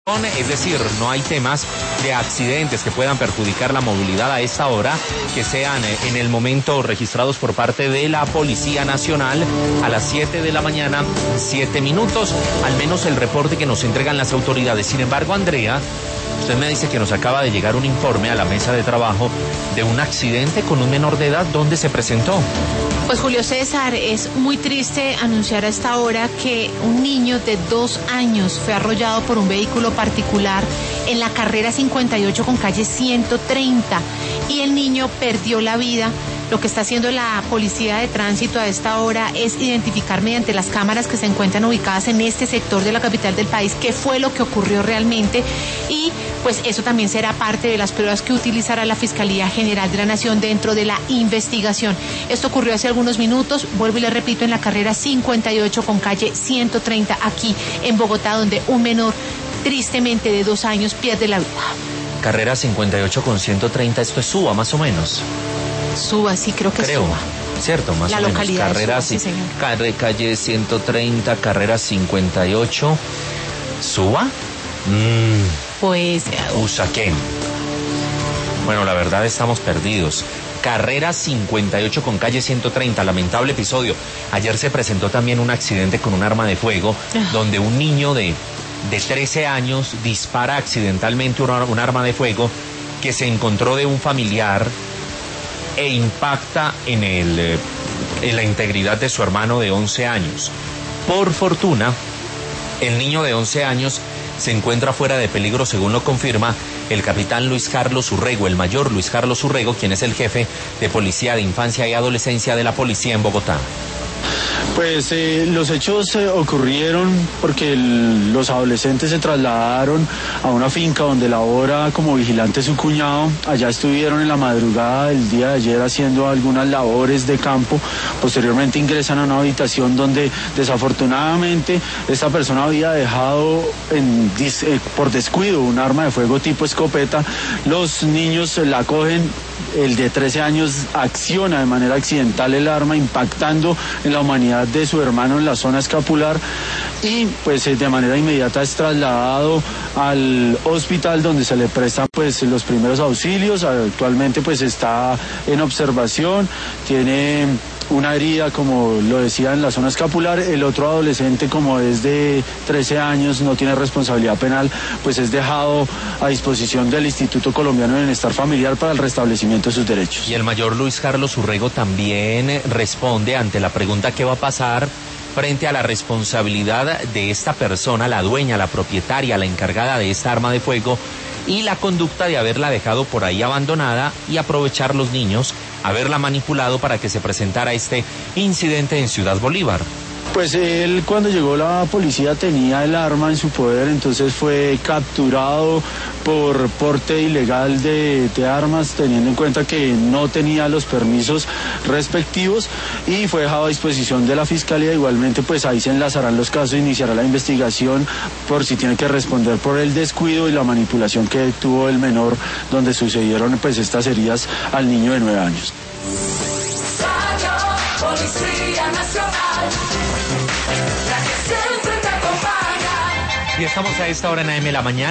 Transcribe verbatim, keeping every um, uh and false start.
Es decir, no hay temas de accidentes que puedan perjudicar la movilidad a esta hora, que sean en el momento registrados por parte de la Policía Nacional a las siete de la mañana, siete minutos, al menos el reporte que nos entregan las autoridades. Sin embargo, Andrea, usted me dice que nos acaba de llegar un informe a la mesa de trabajo de un accidente con un menor de edad. ¿Dónde se presentó? Pues Julio César, es muy triste anunciar a esta hora que un niño de dos años fue arrollado por un vehículo particular en la carrera cincuenta y ocho con calle ciento treinta y el niño perdió la vida. Lo que está haciendo la policía de tránsito a esta hora es identificar mediante las cámaras que se encuentran ubicadas en este sector de la capital del país qué fue lo que ocurrió realmente, y pues eso también será parte de las pruebas que utilizará la Fiscalía General de la Nación dentro de la investigación. Esto ocurrió hace algunos minutos, vuelvo y le repito, en la carrera cincuenta y ocho con calle ciento treinta aquí en Bogotá, donde un menor tristemente de dos años pierde la vida. Carrera cincuenta y ocho con ciento treinta, esto es Suba más o menos. Suba, sí, creo que creo, Suba. Cierto, más la o menos. Localidad Carrera, Suba, sí, señor. Carre, calle ciento treinta, carrera cincuenta y ocho. ¿Suba? Mmm. Pues... Usaquén. Bueno, la verdad estamos perdidos. Carrera cincuenta y ocho con calle ciento treinta, lamentable episodio. Ayer se presentó también un accidente con un arma de fuego, ah. donde un niño de, de trece años dispara accidentalmente un, un arma de fuego que se encontró de un familiar e impacta en, el, en la integridad de su hermano de once años. Por fortuna, el niño de once años se encuentra fuera de peligro, según lo confirma el capitán Luis Carlos Urrego, el mayor Luis Carlos Urrego, quien es el jefe de Policía de Infancia y Adolescencia de la policía en Bogotá. Pues eh, los hechos eh, ocurrieron porque el, los adolescentes se trasladaron a una finca donde labora como vigilante su cuñado. Allá estuvieron en la madrugada del día de ayer haciendo algunas labores de campo. Posteriormente ingresan a una habitación donde desafortunadamente esta persona había dejado en, eh, por descuido un arma de fuego tipo escopeta. Los niños la cogen. El de trece años acciona de manera accidental el arma, impactando en la humanidad de su hermano en la zona escapular, y pues de manera inmediata es trasladado al hospital donde se le prestan pues los primeros auxilios. Actualmente pues está en observación, tiene una herida, como lo decía, en la zona escapular. El otro adolescente, como es de trece años, no tiene responsabilidad penal, pues es dejado a disposición del Instituto Colombiano de Bienestar Familiar para el restablecimiento de sus derechos. Y el mayor Luis Carlos Urrego también responde ante la pregunta ¿qué va a pasar frente a la responsabilidad de esta persona, la dueña, la propietaria, la encargada de esta arma de fuego, y la conducta de haberla dejado por ahí abandonada y aprovechar los niños, haberla manipulado para que se presentara este incidente en Ciudad Bolívar? Pues él, cuando llegó la policía, tenía el arma en su poder, entonces fue capturado por porte ilegal de, de armas, teniendo en cuenta que no tenía los permisos respectivos, y fue dejado a disposición de la Fiscalía. Igualmente pues ahí se enlazarán los casos, iniciará la investigación por si tiene que responder por el descuido y la manipulación que tuvo el menor, donde sucedieron pues estas heridas al niño de nueve años. Policía Nacional, la que siempre te acompaña. Y estamos a esta hora en A M La Mañana.